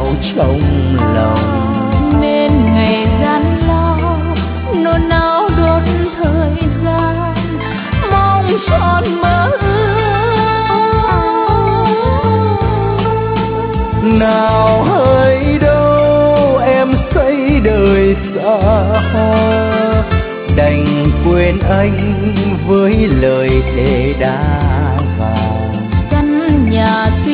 trong lòng, nên ngày gian lao nỗi não đốt thời gian mong tròn mơ nào hỡi đâu em xây đời xa hoa, đành quên anh với lời thề đã vàng. căn nhà